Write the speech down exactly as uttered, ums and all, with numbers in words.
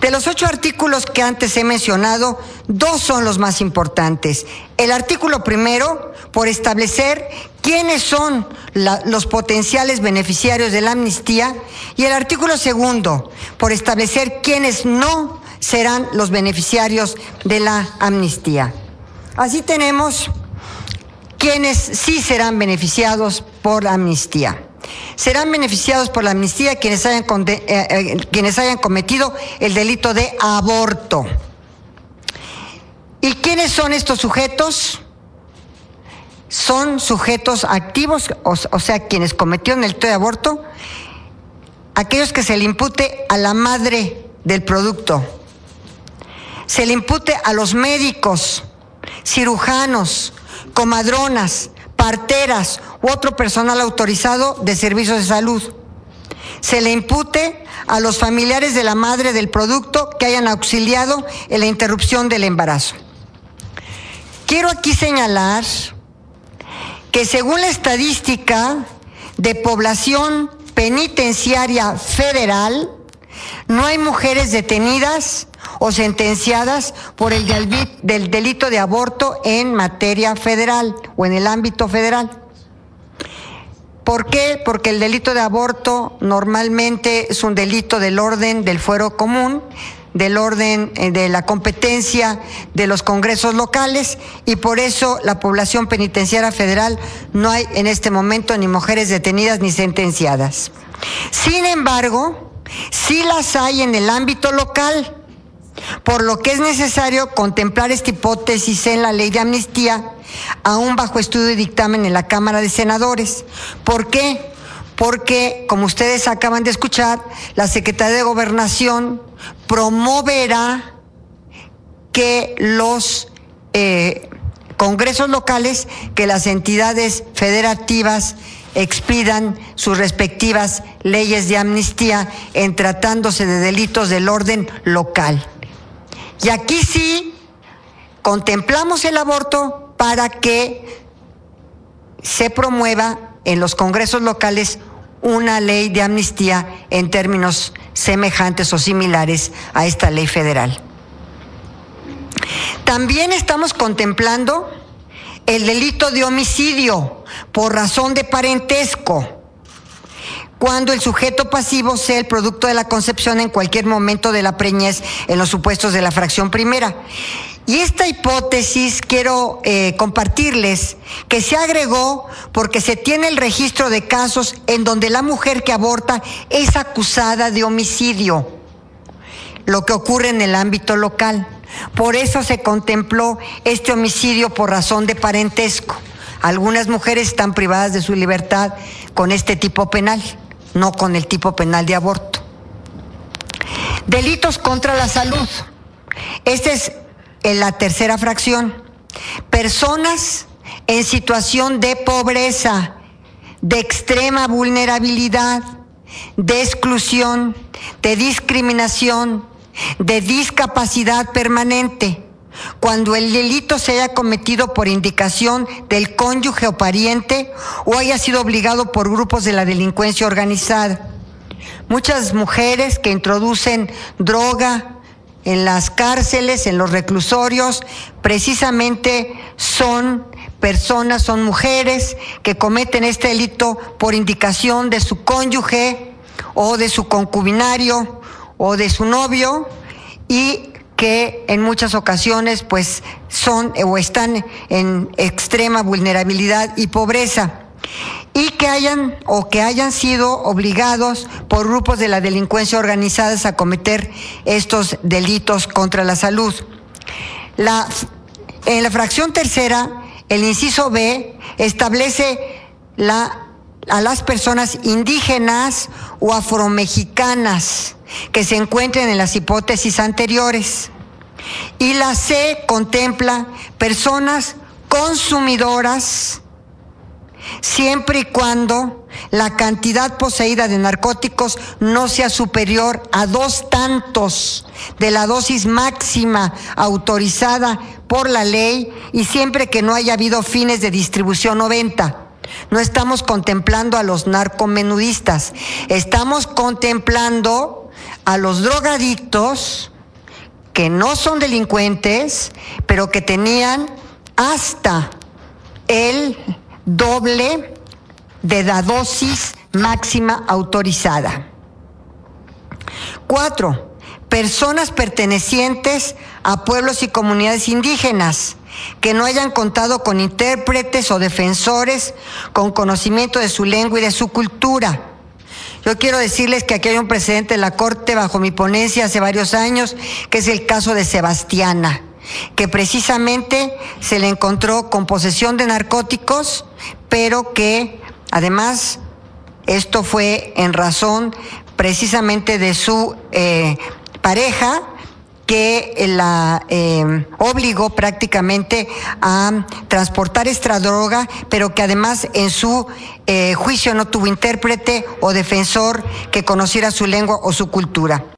De los ocho artículos que antes he mencionado, dos son los más importantes. El artículo primero, por establecer quiénes son la, los potenciales beneficiarios de la amnistía, y el artículo segundo, por establecer quiénes no serán los beneficiarios de la amnistía. Así tenemos quienes sí serán beneficiados por la amnistía. Serán beneficiados por la amnistía quienes hayan, eh, eh, quienes hayan cometido el delito de aborto. ¿Y quiénes son estos sujetos? Son sujetos activos, o, o sea, quienes cometieron el delito de aborto, aquellos que se le impute a la madre del producto, se le impute a los médicos, cirujanos, comadronas, parteras u otro personal autorizado de servicios de salud. Se le impute a los familiares de la madre del producto que hayan auxiliado en la interrupción del embarazo. Quiero aquí señalar que según la estadística de población penitenciaria federal, no hay mujeres detenidas o sentenciadas por el del, del delito de aborto en materia federal o en el ámbito federal. ¿Por qué? Porque el delito de aborto normalmente es un delito del orden del fuero común, del orden de la competencia de los congresos locales, y por eso la población penitenciaria federal no hay en este momento ni mujeres detenidas ni sentenciadas. Sin embargo, sí las hay en el ámbito local, por lo que es necesario contemplar esta hipótesis en la ley de amnistía, aún bajo estudio y dictamen en la Cámara de Senadores. ¿Por qué? Porque, como ustedes acaban de escuchar, la Secretaría de Gobernación promoverá que los eh, congresos locales, que las entidades federativas expidan sus respectivas leyes de amnistía en tratándose de delitos del orden local. Y aquí sí contemplamos el aborto para que se promueva en los congresos locales una ley de amnistía en términos semejantes o similares a esta ley federal. También estamos contemplando el delito de homicidio por razón de parentesco, cuando el sujeto pasivo sea el producto de la concepción en cualquier momento de la preñez en los supuestos de la fracción primera. Y esta hipótesis quiero eh, compartirles que se agregó porque se tiene el registro de casos en donde la mujer que aborta es acusada de homicidio, lo que ocurre en el ámbito local. Por eso se contempló este homicidio por razón de parentesco. Algunas mujeres están privadas de su libertad con este tipo penal, no con el tipo penal de aborto. Delitos contra la salud. Esta es en la tercera fracción. Personas en situación de pobreza, de extrema vulnerabilidad, de exclusión, de discriminación, de discapacidad permanente, cuando el delito se haya cometido por indicación del cónyuge o pariente o haya sido obligado por grupos de la delincuencia organizada. Muchas mujeres que introducen droga en las cárceles, en los reclusorios, precisamente son personas, son mujeres que cometen este delito por indicación de su cónyuge o de su concubinario o de su novio, y que en muchas ocasiones pues son o están en extrema vulnerabilidad y pobreza, y que hayan o que hayan sido obligados por grupos de la delincuencia organizadas a cometer estos delitos contra la salud. La, en la fracción tercera, el inciso B establece la, a las personas indígenas o afromexicanas que se encuentren en las hipótesis anteriores. Y la C contempla personas consumidoras siempre y cuando la cantidad poseída de narcóticos no sea superior a dos tantos de la dosis máxima autorizada por la ley y siempre que no haya habido fines de distribución o venta. No estamos contemplando a los narcomenudistas, estamos contemplando a los drogadictos que no son delincuentes, pero que tenían hasta el doble de la dosis máxima autorizada. Cuatro, personas pertenecientes a pueblos y comunidades indígenas que no hayan contado con intérpretes o defensores con conocimiento de su lengua y de su cultura. Yo quiero decirles que aquí hay un precedente en la Corte bajo mi ponencia hace varios años, que es el caso de Sebastiana, que precisamente se le encontró con posesión de narcóticos, pero que además esto fue en razón precisamente de su eh, pareja, que la eh, obligó prácticamente a transportar esta droga, pero que además en su eh, juicio no tuvo intérprete o defensor que conociera su lengua o su cultura.